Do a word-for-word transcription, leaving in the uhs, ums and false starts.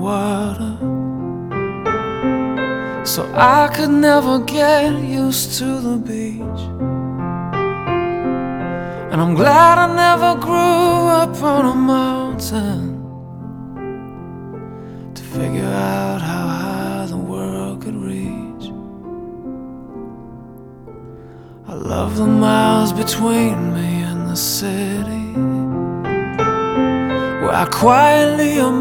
water, so I could never get used to the beach. And I'm glad I never grew up on a mountain to figure out how high the world could reach. I love the miles between me and the city, where I quietly